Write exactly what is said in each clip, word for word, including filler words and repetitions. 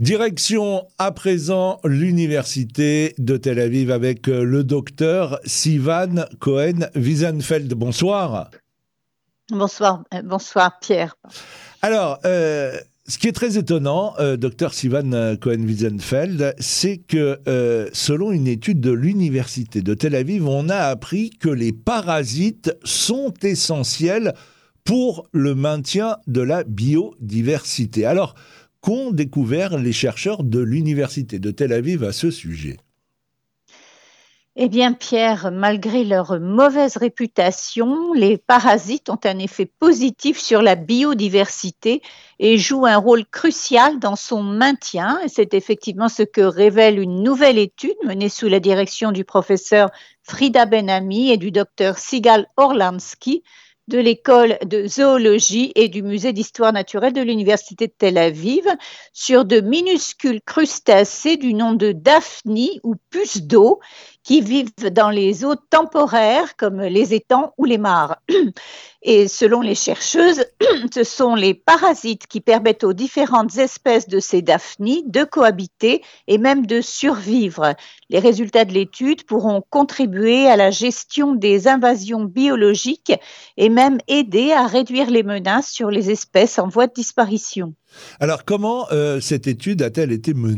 Direction à présent l'université de Tel Aviv avec le docteur Sivan Cohen-Wiesenfeld. Bonsoir. Bonsoir, euh, bonsoir Pierre. Alors, euh, ce qui est très étonnant, euh, docteur Sivan Cohen-Wiesenfeld, c'est que euh, selon une étude de l'université de Tel Aviv, on a appris que les parasites sont essentiels pour le maintien de la biodiversité. Alors, qu'ont découvert les chercheurs de l'université de Tel Aviv à ce sujet? Eh bien Pierre, malgré leur mauvaise réputation, les parasites ont un effet positif sur la biodiversité et jouent un rôle crucial dans son maintien. Et c'est effectivement ce que révèle une nouvelle étude menée sous la direction du professeur Frida Ben-Ami et du docteur Sigal Orlansky de l'école de zoologie et du musée d'histoire naturelle de l'université de Tel Aviv sur de minuscules crustacés du nom de daphnie ou puces d'eau qui vivent dans les eaux temporaires comme les étangs ou les mares. Et selon les chercheuses, ce sont les parasites qui permettent aux différentes espèces de ces daphnies de cohabiter et même de survivre. Les résultats de l'étude pourront contribuer à la gestion des invasions biologiques et même aider à réduire les menaces sur les espèces en voie de disparition. Alors, comment euh, cette étude a-t-elle été menée ?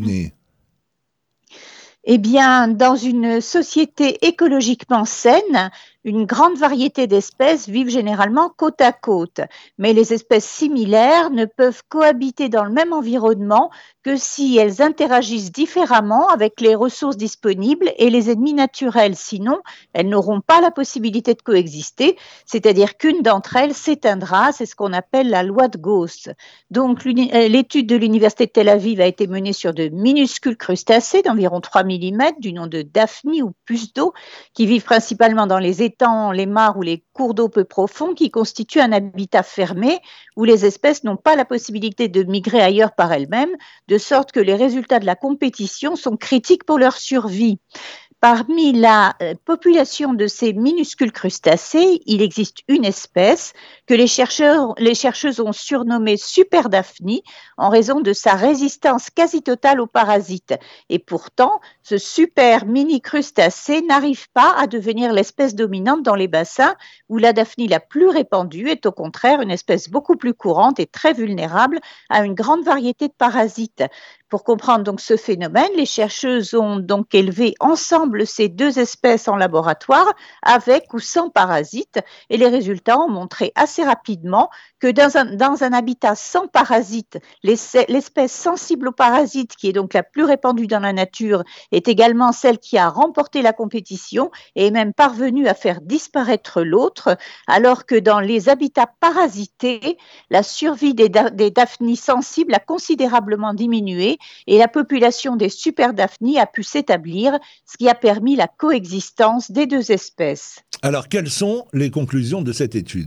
Eh bien, dans une société écologiquement saine, une grande variété d'espèces vivent généralement côte à côte, mais les espèces similaires ne peuvent cohabiter dans le même environnement que si elles interagissent différemment avec les ressources disponibles et les ennemis naturels. Sinon, elles n'auront pas la possibilité de coexister, c'est-à-dire qu'une d'entre elles s'éteindra, c'est ce qu'on appelle la loi de Gauss. Donc, l'étude de l'université de Tel Aviv a été menée sur de minuscules crustacés d'environ trois millimètres du nom de daphnie ou puces d'eau qui vivent principalement dans les étangs, les mares ou les cours d'eau peu profonds qui constituent un habitat fermé où les espèces n'ont pas la possibilité de migrer ailleurs par elles-mêmes, de sorte que les résultats de la compétition sont critiques pour leur survie. Parmi la population de ces minuscules crustacés, il existe une espèce que les chercheurs, les chercheuses ont surnommée Super Daphnie en raison de sa résistance quasi totale aux parasites. Et pourtant, ce super mini crustacé n'arrive pas à devenir l'espèce dominante dans les bassins où la Daphnie la plus répandue est au contraire une espèce beaucoup plus courante et très vulnérable à une grande variété de parasites. Pour comprendre donc ce phénomène, les chercheuses ont donc élevé ensemble ces deux espèces en laboratoire avec ou sans parasites et les résultats ont montré assez rapidement que dans un, dans un habitat sans parasites, l'espèce sensible aux parasites qui est donc la plus répandue dans la nature est également celle qui a remporté la compétition et est même parvenue à faire disparaître l'autre, alors que dans les habitats parasités, la survie des, des daphnies sensibles a considérablement diminué et la population des super daphnies a pu s'établir, ce qui a permis la coexistence des deux espèces. Alors, quelles sont les conclusions de cette étude ?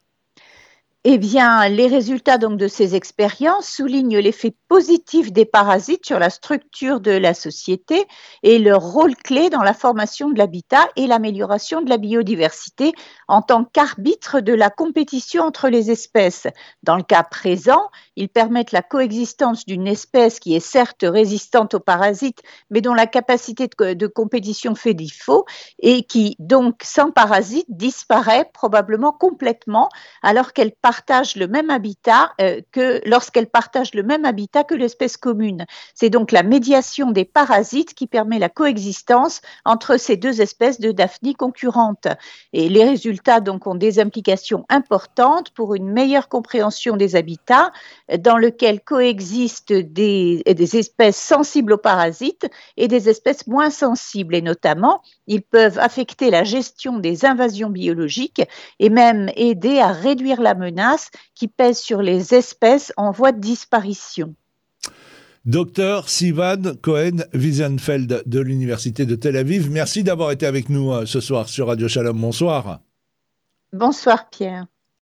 Eh bien, les résultats donc de ces expériences soulignent l'effet positif des parasites sur la structure de la société et leur rôle clé dans la formation de l'habitat et l'amélioration de la biodiversité en tant qu'arbitre de la compétition entre les espèces. Dans le cas présent, ils permettent la coexistence d'une espèce qui est certes résistante aux parasites, mais dont la capacité de, de compétition fait défaut et qui, donc, sans parasites, disparaît probablement complètement alors qu'elle partagent le même habitat euh, que lorsqu'elles partagent le même habitat que l'espèce commune. C'est donc la médiation des parasites qui permet la coexistence entre ces deux espèces de daphnies concurrentes. Et les résultats donc ont des implications importantes pour une meilleure compréhension des habitats dans lesquels coexistent des, des espèces sensibles aux parasites et des espèces moins sensibles. Et notamment, ils peuvent affecter la gestion des invasions biologiques et même aider à réduire la menace qui pèse sur les espèces en voie de disparition. Docteur Sivan Cohen-Wiesenfeld de l'Université de Tel Aviv, merci d'avoir été avec nous ce soir sur Radio Shalom. Bonsoir. Bonsoir Pierre.